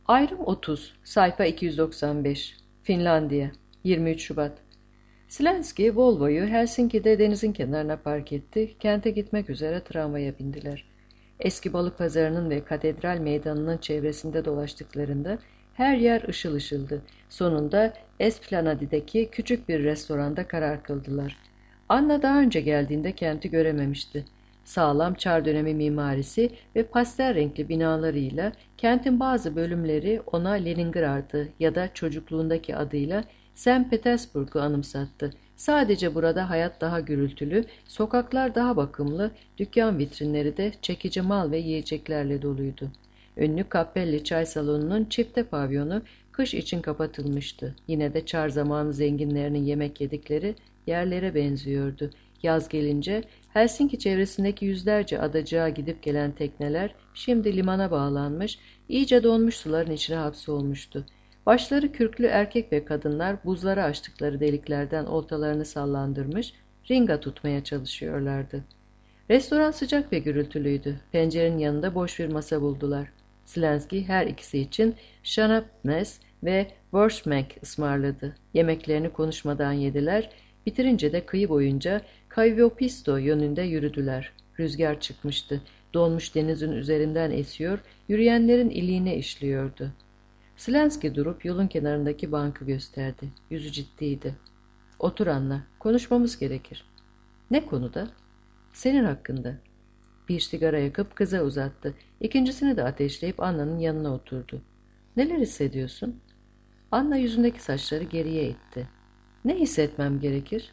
Ayrım 30, sayfa 295, Finlandiya, 23 Şubat. Slenski, Volvo'yu Helsinki'de denizin kenarına park etti, kente gitmek üzere tramvaya bindiler. Eski balık pazarının ve katedral meydanının çevresinde dolaştıklarında her yer ışıl ışıldı. Sonunda Esplanadi'deki küçük bir restoranda karar kıldılar. Anna daha önce geldiğinde kenti görememişti. Sağlam Çar dönemi mimarisi ve pastel renkli binalarıyla kentin bazı bölümleri ona Leningrad'ı ya da çocukluğundaki adıyla St. Petersburg'u anımsattı. Sadece burada hayat daha gürültülü, sokaklar daha bakımlı, dükkan vitrinleri de çekici mal ve yiyeceklerle doluydu. Ünlü Capelli çay salonunun çifte pavyonu kış için kapatılmıştı. Yine de Çar zamanı zenginlerinin yemek yedikleri yerlere benziyordu. Yaz gelince Helsinki çevresindeki yüzlerce adacığa gidip gelen tekneler şimdi limana bağlanmış, iyice donmuş suların içine hapsolmuştu. Başları kürklü erkek ve kadınlar buzlara açtıkları deliklerden oltalarını sallandırmış, ringa tutmaya çalışıyorlardı. Restoran sıcak ve gürültülüydü. Pencerenin yanında boş bir masa buldular. Slenski her ikisi için şanapnes ve wurstmek ısmarladı. Yemeklerini konuşmadan yediler, bitirince de kıyı boyunca Kaivopuisto yönünde yürüdüler. Rüzgar çıkmıştı. Donmuş denizin üzerinden esiyor, yürüyenlerin iliğine işliyordu. Slenski durup yolun kenarındaki bankı gösterdi. Yüzü ciddiydi. "Otur Anna, konuşmamız gerekir." "Ne konuda?" "Senin hakkında." Bir sigara yakıp kıza uzattı. İkincisini de ateşleyip Anna'nın yanına oturdu. "Neler hissediyorsun?" Anna yüzündeki saçları geriye itti. "Ne hissetmem gerekir?"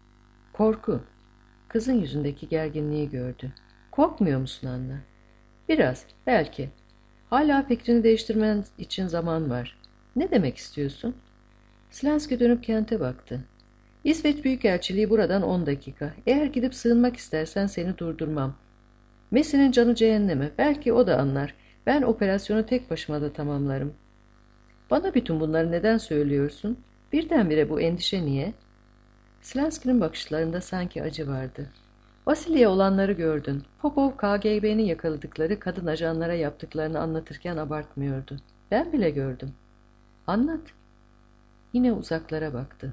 "Korku." Kızın yüzündeki gerginliği gördü. "Korkmuyor musun Anna?" "Biraz, belki. Hala fikrini değiştirmen için zaman var." "Ne demek istiyorsun?" Slenski dönüp kente baktı. "İsveç Büyükelçiliği buradan 10 dakika. Eğer gidip sığınmak istersen seni durdurmam. Messi'nin canı cehenneme. Belki o da anlar. Ben operasyonu tek başıma da tamamlarım." "Bana bütün bunları neden söylüyorsun? Birdenbire bu endişe niye?" Slenski'nin bakışlarında sanki acı vardı. "Vasili'ye olanları gördün. Popov KGB'nin yakaladıkları kadın ajanlara yaptıklarını anlatırken abartmıyordu. Ben bile gördüm." "Anlat." Yine uzaklara baktı.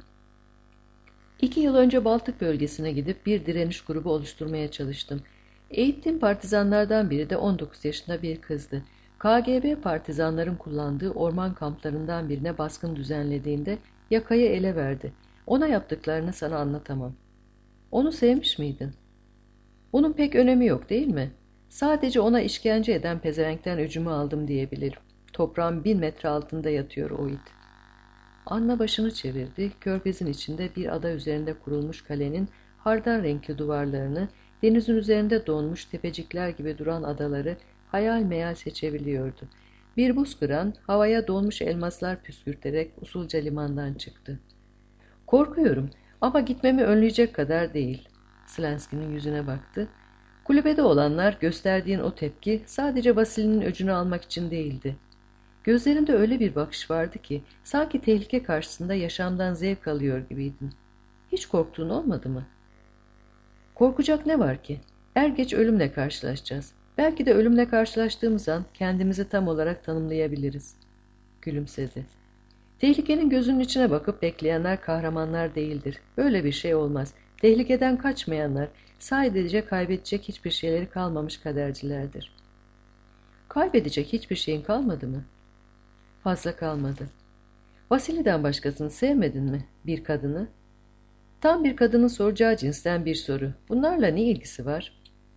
2 yıl önce Baltık bölgesine gidip bir direniş grubu oluşturmaya çalıştım. Eğittiğim partizanlardan biri de 19 yaşında bir kızdı. KGB partizanların kullandığı orman kamplarından birine baskın düzenlediğinde yakayı ele verdi. Ona yaptıklarını sana anlatamam. Onu sevmiş miydin? Bunun pek önemi yok, değil mi? Sadece ona işkence eden pezevenkten öcümü aldım diyebilirim. Toprağın 1000 metre altında yatıyor o it. Anna başını çevirdi. Körfezin içinde bir ada üzerinde kurulmuş kalenin hardal renkli duvarlarını, denizin üzerinde donmuş tepecikler gibi duran adaları hayal meyal seçebiliyordu. Bir buz kıran havaya donmuş elmaslar püskürterek usulca limandan çıktı. "Korkuyorum ama gitmemi önleyecek kadar değil." Slenski'nin yüzüne baktı. "Kulübede olanlar gösterdiğin o tepki sadece Vasili'nin öcünü almak için değildi. Gözlerinde öyle bir bakış vardı ki sanki tehlike karşısında yaşamdan zevk alıyor gibiydin. Hiç korktuğun olmadı mı?" "Korkacak ne var ki? Er geç ölümle karşılaşacağız. Belki de ölümle karşılaştığımız an kendimizi tam olarak tanımlayabiliriz." Gülümsedi. "Tehlikenin gözünün içine bakıp bekleyenler kahramanlar değildir. Böyle bir şey olmaz. Tehlikeden kaçmayanlar sadece kaybedecek hiçbir şeyleri kalmamış kadercilerdir." "Kaybedecek hiçbir şeyin kalmadı mı?" "Fazla kalmadı." "Vasili'den başkasını sevmedin mi? Bir kadını?" "Tam bir kadının soracağı cinsten bir soru. Bunlarla ne ilgisi var?"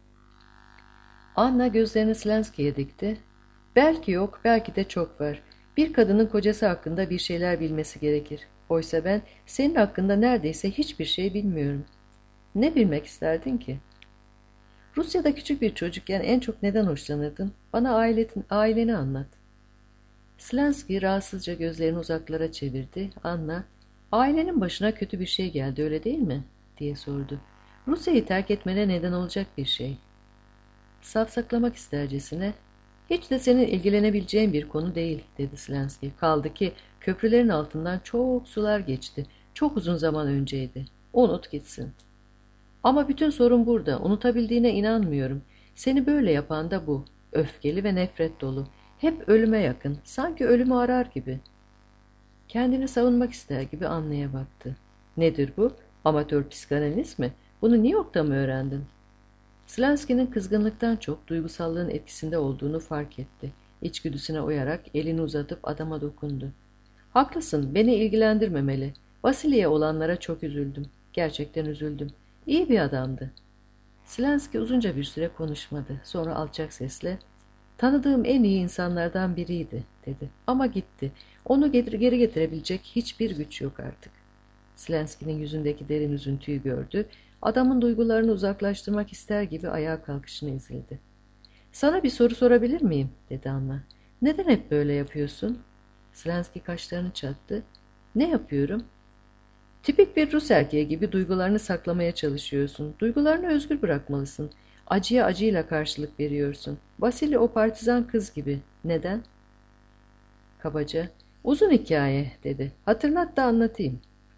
Anna gözlerini Slenski'ye dikti. "Belki yok, belki de çok var. Bir kadının kocası hakkında bir şeyler bilmesi gerekir. Oysa ben senin hakkında neredeyse hiçbir şey bilmiyorum." "Ne bilmek isterdin ki?" "Rusya'da küçük bir çocukken en çok neden hoşlanırdın? Bana aileni anlat." Slenski rahatsızca gözlerini uzaklara çevirdi. Anna, "Ailenin başına kötü bir şey geldi, öyle değil mi?" diye sordu. "Rusya'yı terk etmene neden olacak bir şey." Safsaklamak istercesine, "Hiç de senin ilgilenebileceğin bir konu değil," dedi Slenski. "Kaldı ki köprülerin altından çok sular geçti. Çok uzun zaman önceydi. Unut gitsin." "Ama bütün sorun burada. Unutabildiğine inanmıyorum. Seni böyle yapan da bu. Öfkeli ve nefret dolu. Hep ölüme yakın, sanki ölümü arar gibi. Kendini savunmak ister gibi Anna'ya baktı. Nedir bu? Amatör psikanaliz mi? Bunu New York'ta mı öğrendin? Slansky'nin kızgınlıktan çok duygusallığın etkisinde olduğunu fark etti. İçgüdüsüne uyarak elini uzatıp adama dokundu. Haklısın, beni ilgilendirmemeli. Vasili'ye olanlara çok üzüldüm. Gerçekten üzüldüm. İyi bir adamdı. Slansky uzunca bir süre konuşmadı. Sonra alçak sesle, tanıdığım en iyi insanlardan biriydi, dedi. Ama gitti. Onu geri getirebilecek hiçbir güç yok artık. Slansky'nin yüzündeki derin üzüntüyü gördü. Adamın duygularını uzaklaştırmak ister gibi ayağa kalkışını izledi. Sana bir soru sorabilir miyim? Dedi Anna. Neden hep böyle yapıyorsun? Slansky kaşlarını çattı. Ne yapıyorum? Tipik bir Rus erkeği gibi duygularını saklamaya çalışıyorsun. Duygularını özgür bırakmalısın. Acıya acıyla karşılık veriyorsun. Vasili o partizan kız gibi. Neden? Kabaca. Uzun hikaye, dedi. Hatırlat da anlatayım.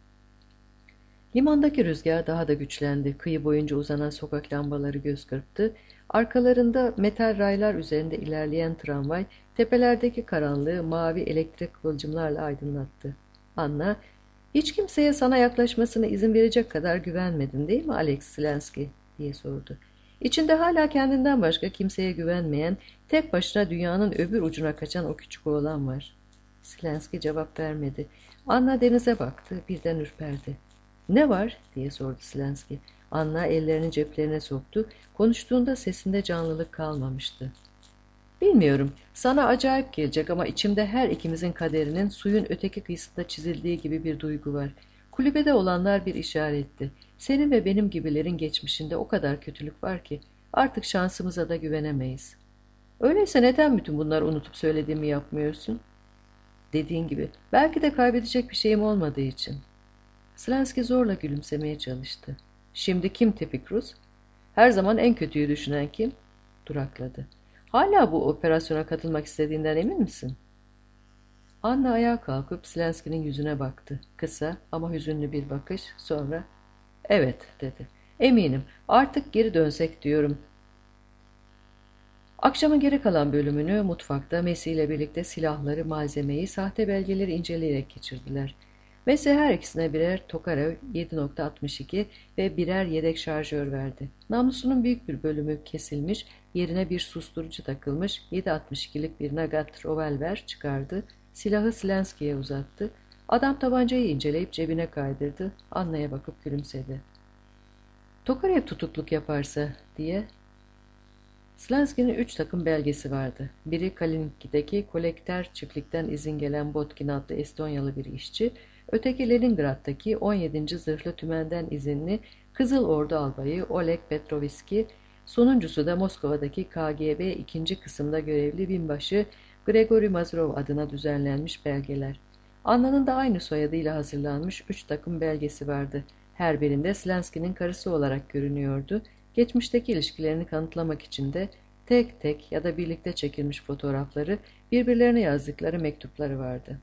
Limandaki rüzgar daha da güçlendi. Kıyı boyunca uzanan sokak lambaları göz kırptı. Arkalarında metal raylar üzerinde ilerleyen tramvay, tepelerdeki karanlığı mavi elektrik kıvılcımlarla aydınlattı. Anna, hiç kimseye sana yaklaşmasına izin verecek kadar güvenmedin değil mi Alex Slansky? Diye sordu. İçinde hala kendinden başka kimseye güvenmeyen, tek başına dünyanın öbür ucuna kaçan o küçük oğlan var. Slansky cevap vermedi. Anna denize baktı, birden ürperdi. Ne var? Diye sordu Slansky. Anna ellerini ceplerine soktu. Konuştuğunda sesinde canlılık kalmamıştı. Bilmiyorum. Sana acayip gelecek ama içimde her ikimizin kaderinin suyun öteki kıyısında çizildiği gibi bir duygu var. Kulübede olanlar bir işaretti. Senin ve benim gibilerin geçmişinde o kadar kötülük var ki artık şansımıza da güvenemeyiz. Öyleyse neden bütün bunları unutup söylediğimi yapmıyorsun? Dediğin gibi belki de kaybedecek bir şeyim olmadığı için. Slansky zorla gülümsemeye çalıştı. Şimdi kim tipik Rus? Her zaman en kötüyü düşünen kim? Durakladı. Hala bu operasyona katılmak istediğinden emin misin? Anna ayağa kalkıp Slansky'nin yüzüne baktı. Kısa ama hüzünlü bir bakış. Sonra, evet, dedi. Eminim. Artık geri dönsek diyorum. Akşamın geri kalan bölümünü mutfakta Messi ile birlikte silahları, malzemeyi, sahte belgeleri inceleyerek geçirdiler. Messi her ikisine birer Tokarev 7.62 ve birer yedek şarjör verdi. Namlusunun büyük bir bölümü kesilmiş, yerine bir susturucu takılmış 7.62'lik bir Nagant revolver çıkardı, silahı Slansky'ye uzattı. Adam tabancayı inceleyip cebine kaydırdı, Anna'ya bakıp gülümsedi. Tokarev tutukluk yaparsa, diye. Slansky'nin 3 takım belgesi vardı. Biri Kalininki'deki Kolekter çiftlikten izin gelen Botkin adlı Estonyalı bir işçi, öteki Leningrad'daki 17. Zırhlı Tümen'den izinli Kızıl Ordu albayı Oleg Petroviski, sonuncusu da Moskova'daki KGB 2. kısımda görevli binbaşı Gregory Mazurov adına düzenlenmiş belgeler. Anna'nın da aynı soyadıyla hazırlanmış 3 takım belgesi vardı. Her birinde Slansky'nin karısı olarak görünüyordu. Geçmişteki ilişkilerini kanıtlamak için de tek tek ya da birlikte çekilmiş fotoğrafları, birbirlerine yazdıkları mektupları vardı.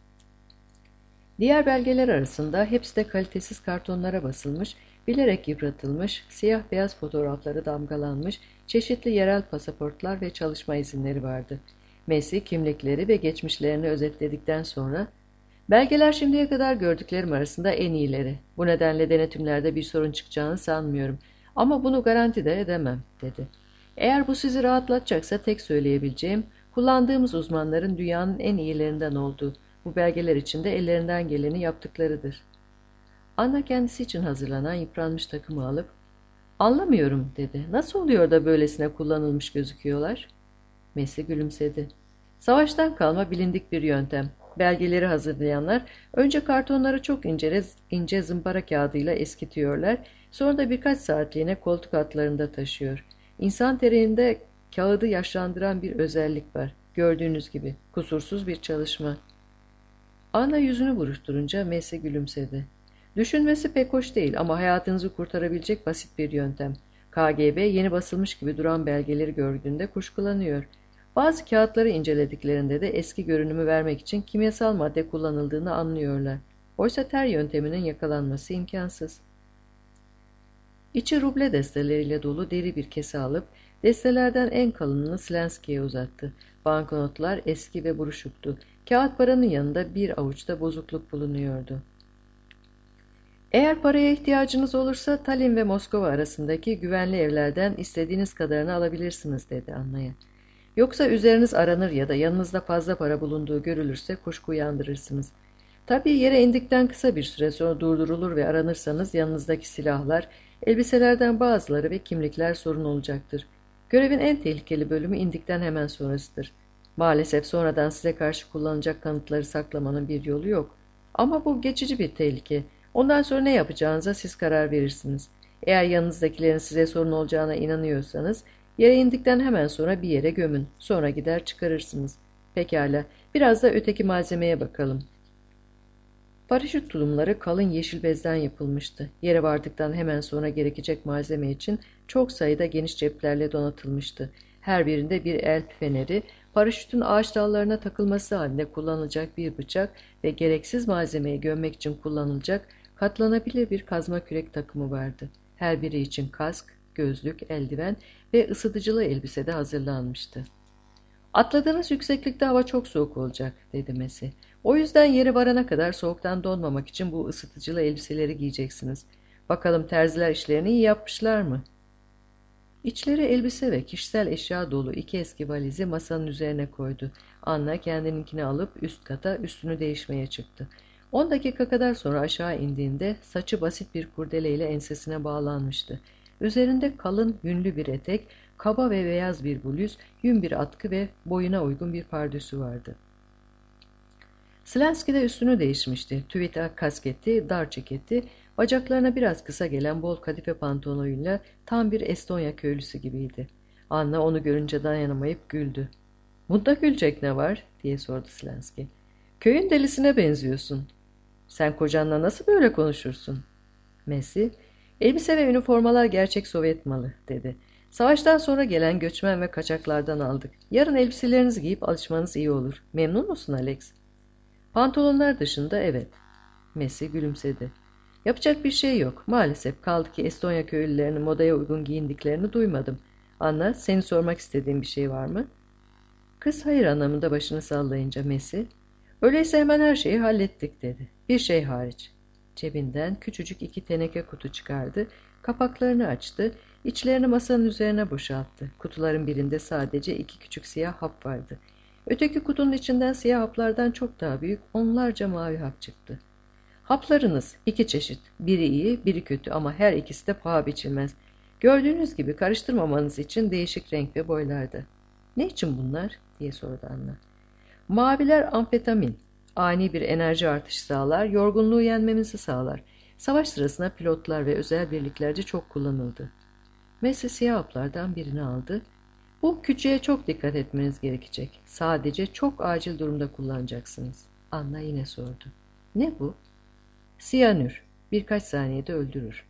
Diğer belgeler arasında hepsi de kalitesiz kartonlara basılmış, bilerek yıpratılmış, siyah beyaz fotoğrafları damgalanmış, çeşitli yerel pasaportlar ve çalışma izinleri vardı. Messi kimlikleri ve geçmişlerini özetledikten sonra, belgeler şimdiye kadar gördüklerim arasında en iyileri. Bu nedenle denetimlerde bir sorun çıkacağını sanmıyorum. Ama bunu garanti de edemem, dedi. Eğer bu sizi rahatlatacaksa tek söyleyebileceğim, kullandığımız uzmanların dünyanın en iyilerinden olduğu, bu belgeler için de ellerinden geleni yaptıklarıdır. Anna kendisi için hazırlanan yıpranmış takımı alıp, anlamıyorum, dedi. Nasıl oluyor da böylesine kullanılmış gözüküyorlar? Messi gülümsedi. Savaştan kalma bilindik bir yöntem. Belgeleri hazırlayanlar önce kartonları çok ince zımpara kağıdıyla eskitiyorlar, sonra da birkaç saatliğine koltuk altlarında taşıyor. İnsan terinde kağıdı yaşlandıran bir özellik var. Gördüğünüz gibi kusursuz bir çalışma. Anna yüzünü buruşturunca Messi gülümsedi. Düşünmesi pek hoş değil ama hayatınızı kurtarabilecek basit bir yöntem. KGB yeni basılmış gibi duran belgeleri gördüğünde kuşkulanıyor. Bazı kağıtları incelediklerinde de eski görünümü vermek için kimyasal madde kullanıldığını anlıyorlar. Oysa ter yönteminin yakalanması imkansız. İçi ruble desteleriyle dolu deri bir kese alıp destelerden en kalınını Slansky'ye uzattı. Banknotlar eski ve buruşuktu. Kağıt paranın yanında bir avuçta bozukluk bulunuyordu. Eğer paraya ihtiyacınız olursa Tallinn ve Moskova arasındaki güvenli evlerden istediğiniz kadarını alabilirsiniz dedi Anna'ya. Yoksa üzeriniz aranır ya da yanınızda fazla para bulunduğu görülürse kuşku uyandırırsınız. Tabii yere indikten kısa bir süre sonra durdurulur ve aranırsanız yanınızdaki silahlar, elbiselerden bazıları ve kimlikler sorun olacaktır. Görevin en tehlikeli bölümü indikten hemen sonrasıdır. Maalesef sonradan size karşı kullanılacak kanıtları saklamanın bir yolu yok. Ama bu geçici bir tehlike. Ondan sonra ne yapacağınıza siz karar verirsiniz. Eğer yanınızdakilerin size sorun olacağına inanıyorsanız, yere indikten hemen sonra bir yere gömün. Sonra gider çıkarırsınız. Pekala, biraz da öteki malzemeye bakalım. Paraşüt tulumları kalın yeşil bezden yapılmıştı. Yere vardıktan hemen sonra gerekecek malzeme için çok sayıda geniş ceplerle donatılmıştı. Her birinde bir el feneri, paraşütün ağaç dallarına takılması halinde kullanılacak bir bıçak ve gereksiz malzemeyi gömmek için kullanılacak katlanabilir bir kazma kürek takımı vardı. Her biri için kask, gözlük, eldiven ve ısıtıcılı elbise de hazırlanmıştı. Atladığınız yükseklikte hava çok soğuk olacak, dedi Messi. O yüzden yere varana kadar soğuktan donmamak için bu ısıtıcılı elbiseleri giyeceksiniz. Bakalım terziler işlerini iyi yapmışlar mı? İçleri elbise ve kişisel eşya dolu iki eski valizi masanın üzerine koydu. Anna kendininkini alıp üst kata üstünü değişmeye çıktı. 10 dakika kadar sonra aşağı indiğinde saçı basit bir kurdeleyle ensesine bağlanmıştı. Üzerinde kalın, yünlü bir etek, kaba ve beyaz bir bluz, yün bir atkı ve boyuna uygun bir pardösü vardı. Slenski de üstünü değişmişti. Tüvita kasketi, dar ceketi, bacaklarına biraz kısa gelen bol kadife pantolonuyla tam bir Estonya köylüsü gibiydi. Anna onu görünce dayanamayıp güldü. "Bunda gülecek ne var?" diye sordu Slenski. "Köyün delisine benziyorsun." "Sen kocanla nasıl böyle konuşursun?" Messi, "Elbise ve üniformalar gerçek Sovyet malı," dedi. "Savaştan sonra gelen göçmen ve kaçaklardan aldık. Yarın elbiselerinizi giyip alışmanız iyi olur. Memnun musun Alex?" "Pantolonlar dışında evet." Messi gülümsedi. "Yapacak bir şey yok. Maalesef kaldı ki Estonya köylülerinin modaya uygun giyindiklerini duymadım. Anna, seni sormak istediğin bir şey var mı?" Kız hayır anlamında başını sallayınca Messi, "Öyleyse hemen her şeyi hallettik," dedi. "Bir şey hariç." Cebinden küçücük iki teneke kutu çıkardı, kapaklarını açtı, içlerini masanın üzerine boşalttı. Kutuların birinde sadece iki küçük siyah hap vardı. Öteki kutunun içinden siyah haplardan çok daha büyük onlarca mavi hap çıktı. "Haplarınız iki çeşit. Biri iyi, biri kötü ama her ikisi de paha biçilmez. Gördüğünüz gibi karıştırmamanız için değişik renk ve boylarda." "Ne için bunlar?" diye sordu Anna. "Maviler amfetamin. Ani bir enerji artışı sağlar, yorgunluğu yenmemizi sağlar. Savaş sırasında pilotlar ve özel birliklerce çok kullanıldı." Messi siyah haplardan birini aldı. "Bu küçüğe çok dikkat etmeniz gerekecek. Sadece çok acil durumda kullanacaksınız." Anna yine sordu. "Ne bu?" "Siyanür. Birkaç saniyede öldürür."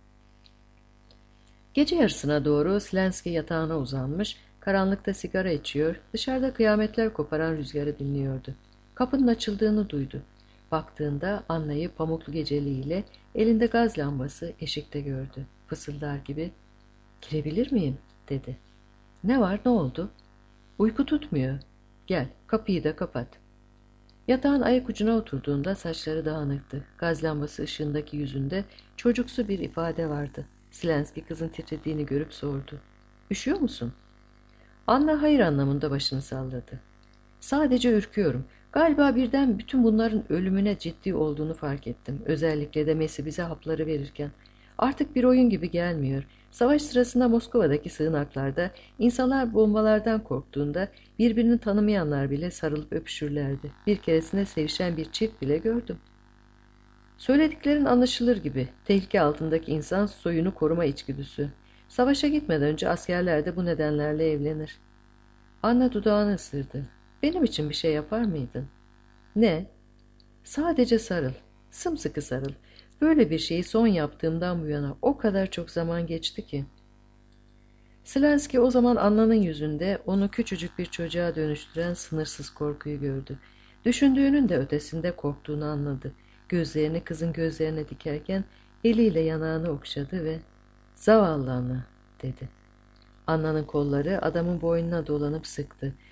Gece yarısına doğru Slenski yatağına uzanmış, karanlıkta sigara içiyor, dışarıda kıyametler koparan rüzgarı dinliyordu. Kapının açıldığını duydu. Baktığında Anna'yı pamuklu geceliğiyle elinde gaz lambası eşikte gördü. Fısıldar gibi, "Girebilir miyim?" dedi. "Ne var, ne oldu?" "Uyku tutmuyor. Gel, kapıyı da kapat." Yatağın ayak ucuna oturduğunda saçları dağınıktı. Gaz lambası ışığındaki yüzünde çocuksu bir ifade vardı. Slenski kızın titrediğini görüp sordu. "Üşüyor musun?" Anna hayır anlamında başını salladı. "Sadece ürküyorum. Galiba birden bütün bunların ölümüne ciddi olduğunu fark ettim. Özellikle de Messi bize hapları verirken. Artık bir oyun gibi gelmiyor. Savaş sırasında Moskova'daki sığınaklarda insanlar bombalardan korktuğunda birbirini tanımayanlar bile sarılıp öpüşürlerdi. Bir keresinde sevişen bir çift bile gördüm." "Söylediklerin anlaşılır gibi. Tehlike altındaki insan soyunu koruma içgüdüsü. Savaşa gitmeden önce askerler de bu nedenlerle evlenir." Anna dudağını ısırdı. "Benim için bir şey yapar mıydın?" "Ne?" "Sadece sarıl. Sımsıkı sarıl. Böyle bir şeyi son yaptığımdan bu yana o kadar çok zaman geçti ki." Slenski o zaman Anna'nın yüzünde onu küçücük bir çocuğa dönüştüren sınırsız korkuyu gördü. Düşündüğünün de ötesinde korktuğunu anladı. Gözlerini kızın gözlerine dikerken eliyle yanağını okşadı ve "Zavallı Anna," dedi. Anna'nın kolları adamın boynuna dolanıp sıktı.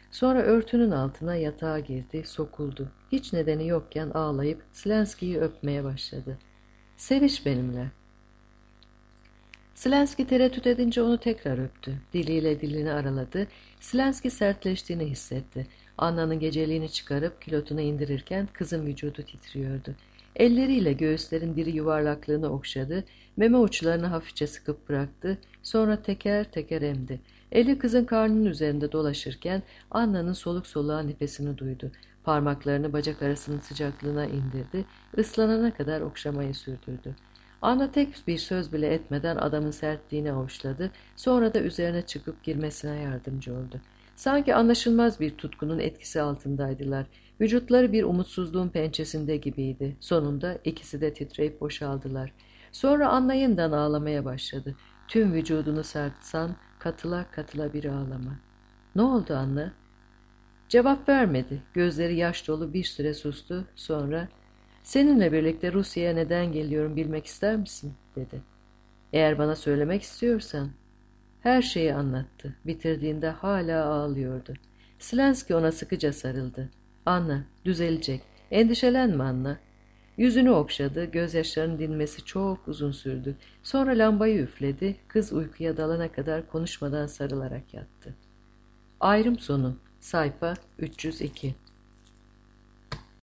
Sonra örtünün altına yatağa girdi, sokuldu. Hiç nedeni yokken ağlayıp Slenski'yi öpmeye başladı. Seviş benimle. Slenski tereddüt edince onu tekrar öptü. Diliyle dilini araladı. Slenski sertleştiğini hissetti. Anna'nın geceliğini çıkarıp kilotunu indirirken kızın vücudu titriyordu. Elleriyle göğüslerin diri yuvarlaklığını okşadı, meme uçlarını hafifçe sıkıp bıraktı, sonra teker teker emdi. Eli kızın karnının üzerinde dolaşırken Anna'nın soluk soluğa nefesini duydu. Parmaklarını bacak arasının sıcaklığına indirdi, ıslanana kadar okşamayı sürdürdü. Anna tek bir söz bile etmeden adamın sertliğini avuçladı, sonra da üzerine çıkıp girmesine yardımcı oldu. Sanki anlaşılmaz bir tutkunun etkisi altındaydılar. Vücutları bir umutsuzluğun pençesinde gibiydi. Sonunda ikisi de titreyip boşaldılar. Sonra Anna yeniden ağlamaya başladı. Tüm vücudunu sarsan katıla katıla bir ağlama. "Ne oldu Anna?" Cevap vermedi. Gözleri yaş dolu bir süre sustu. Sonra "Seninle birlikte Rusya'ya neden geliyorum bilmek ister misin?" dedi. "Eğer bana söylemek istiyorsan." Her şeyi anlattı. Bitirdiğinde hala ağlıyordu. Slenski ona sıkıca sarıldı. "Anna, düzelecek. Endişelenme Anna." Yüzünü okşadı. Gözyaşlarının dinmesi çok uzun sürdü. Sonra lambayı üfledi. Kız uykuya dalana kadar konuşmadan sarılarak yattı. Ayrım sonu. Sayfa 302.